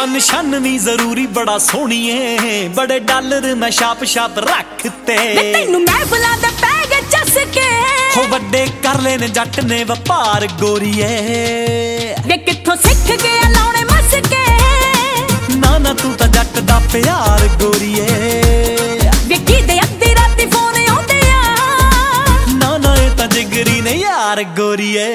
ਨਿਸ਼ਾਨਨੀ ਜ਼ਰੂਰੀ ਬੜਾ ਸੋਹਣੀਏ, ਬੜੇ ਡਾਲਰ ਮੈਂ ਛਾਪ ਛਾਪ ਰੱਖਤੇ। ਤੈਨੂੰ ਮੈਂ ਬੁਲਾਦਾ ਪੈ ਗਿਆ ਚੱਸ ਕੇ, ਹੋ ਵੱਡੇ ਕਰ ਲੈ ਨੇ ਜੱਟ ਨੇ ਵਪਾਰ ਗੋਰੀਏ। ਵੇ ਕਿੱਥੋਂ ਸਿੱਖ ਗਿਆ ਲਾਉਣੇ ਮਸਕੇ, ਨਾ ਨਾ ਤੂੰ ਤਾਂ ਜੱਟ ਦਾ ਪਿਆਰ ਗੋਰੀਏ। ਵੇ ਕਿਦੇ ਅੱਧੀ ਰਾਤੀ ਫੋਨ ਆਉਂਦੇ ਆ, ਨਾ ਨਾ ਇਹ ਤਾਂ ਜਿਗਰੀ ਨੇ ਯਾਰ ਗੋਰੀਏ।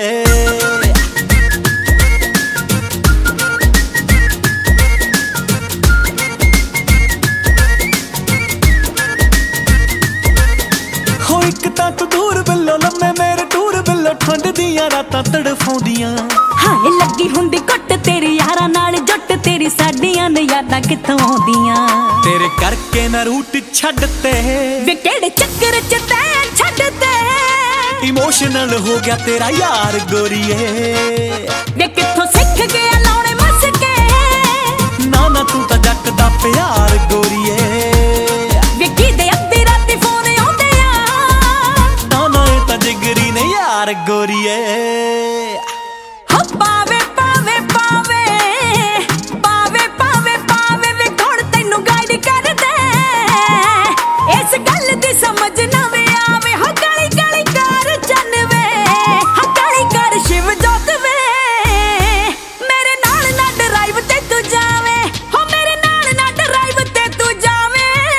ਇੱਕ ਤਾਂ ਤੂੰ ਦੂਰ ਬਿੱਲੋ ਲੰਮੇ ਮੇਰੇ ਟੂਰ ਬਿੱਲੋ, ਠੰਡ ਦੀਆਂ ਰਾਤਾਂ ਤੜਫਾਉਂਦੀਆਂ। ਹਾਏ ਲੱਗੀ ਹੁੰਦੀ ਘੁੱਟ ਤੇਰੀ ਯਾਰਾਂ ਨਾਲ ਜੁੱਟ, ਤੇਰੀ ਸਾਡੀਆਂ ਨੇ ਯਾਦਾਂ ਕਿੱਥੋਂ ਆਉਂਦੀਆਂ। ਤੇਰੇ ਕਰਕੇ ਨਾ ਰੂਟ ਛੱਡਤੇ, ਵੇ ਕਿਹੜੇ ਚੱਕਰ ਚ ਤੈਂ ਛੱਡਤੇ। ਇਮੋਸ਼ਨਲ ਹੋ ਗਿਆ ਤੇਰਾ ਯਾਰ ਗੋਰੀਏ। ਵੇ ਕਿੱਥੋਂ ਸਿੱਖ ਗਿਆ ਲਾਉਣੇ ਮਸਕੇ, ਨਾ ਨਾ ਤੂੰ ਤਾਂ ਜੱਟ ਦਾ ਪਿਆਰ ਗੋਰੀਏ। ਵੇ ਕਿਦੇ ਅੱਧੀ ਰਾਤੀ ਫੋਨ ਆਉਂਦੇ ਆ, ਨਾ ਨਾ ਇਹ ਤਾਂ ਜਿਗਰੀ ਨੇ ਯਾਰ ਗੋਰੀਏ। ਹੋ ਪਾਵੇ ਪਾਵੇ ਪਾਵੇ ਪਾਵੇ ਪਾਵੇ ਪਾਵੇ, ਵੇ ਕੌਣ ਤੈਨੂੰ ਗਾਈਡ ਕਰਦੇ, ਇਸ ਗੱਲ ਦੀ ਸਮਝ ਨਾ ਵੇ ਆਵੇ। ਹੋ ਗਲੀ ਗਲੀ ਕਰ ਜਨਵੇ, ਹੋ ਗਲੀ ਕਰ ਸ਼ਿਵ ਜੋਤ ਵੇ, ਮੇਰੇ ਨਾਲ ਨਾ ਡਰਾਈਵ ਤੇ ਤੂੰ ਜਾਵੇਂ, ਹੋ ਮੇਰੇ ਨਾਲ ਨਾ ਡਰਾਈਵ ਤੇ ਤੂੰ ਜਾਵੇਂ।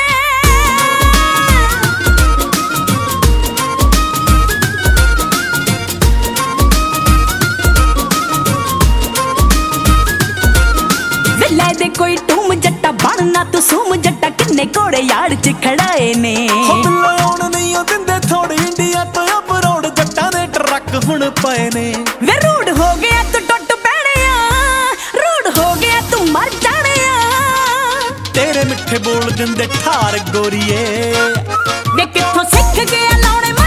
ਲੈ ਦੇ ਕੋਈ ਟੂਮ ਜੱਟਾ ਬਣਨਾ ਤੂੰ ਸੂਮ ਜੱਟਾ, ਕਿੰਨੇ ਘੋੜੇ ਯਾਰ ਚ ਖੜਾਏ ਨੇ। ਬਿੱਲੋ ਆਉਣ ਨਹੀਂ ਉਹ ਦਿੰਦੇ ਥੋੜੀ, ਇੰਡੀਆ ਤੋਂ ਅਬਰੋਡ ਜੱਟਾਂ ਦੇ ਟਰੱਕ ਹੁਣ ਪਏ ਨੇ। ਵੇ ਰੂੜ ਹੋ ਗਿਆ ਤੂੰ ਟੁੱਟ ਪੈਣਿਆ, ਰੂੜ ਹੋ ਗਿਆ ਤੂੰ ਮਰ ਜਾਣਿਆ। ਤੇਰੇ ਮਿੱਠੇ ਬੋਲ ਦਿੰਦੇ ਠਾਰ ਗੋਰੀਏ। ਵੇ ਕਿੱਥੋਂ ਸਿੱਖ ਗਿਆ ਲਾਉਣੇ